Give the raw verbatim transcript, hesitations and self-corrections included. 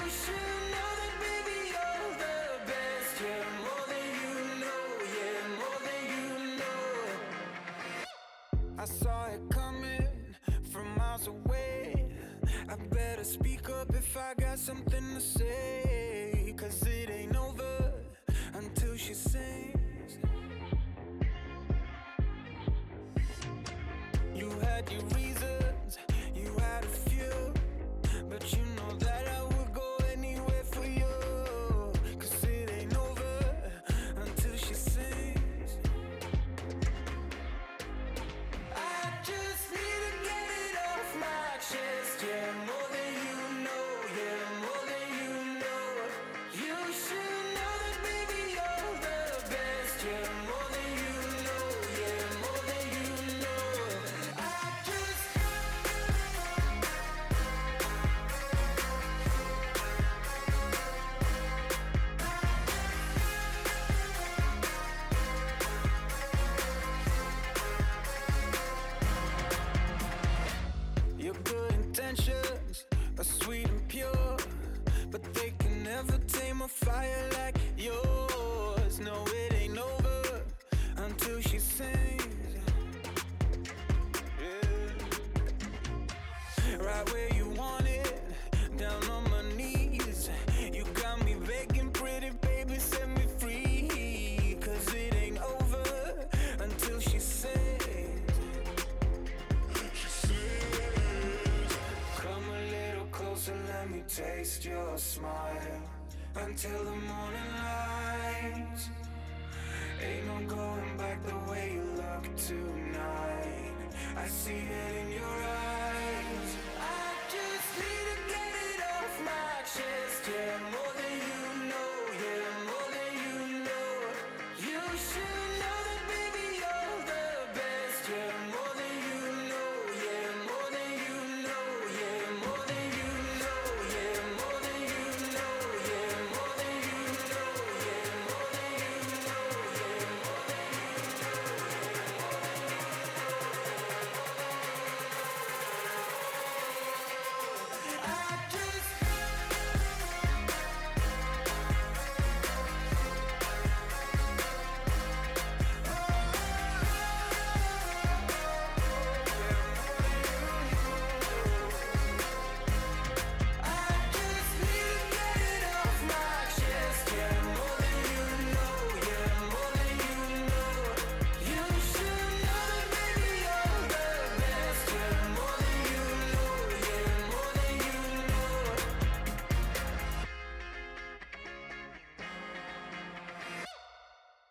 should know that, baby, you're the best. Yeah, more than you know, yeah, more than you know. I saw it coming from miles away. I better speak up if I got something to say, 'cause it ain't over until she sings. You had your reasons, you had a few, but you know that I would go anywhere for you. 'Cause it ain't over until she sings. I just need to get it off my chest. Yeah, more than you know, yeah, more than you know. You should know that, baby, you're the best. Yeah, more than you know, yeah, more than you know. I just Your good intentions are sweet and pure, but they can never tame a fire like yours. No, it ain't over until she sings. Yeah. Right where you want it, down on my knees. You got me begging, pretty baby, set me free. 'Cause it ain't over until she sings. Come a little closer, let me taste your smile until the morning light. Ain't no going back the way you look tonight. I see it in your eyes.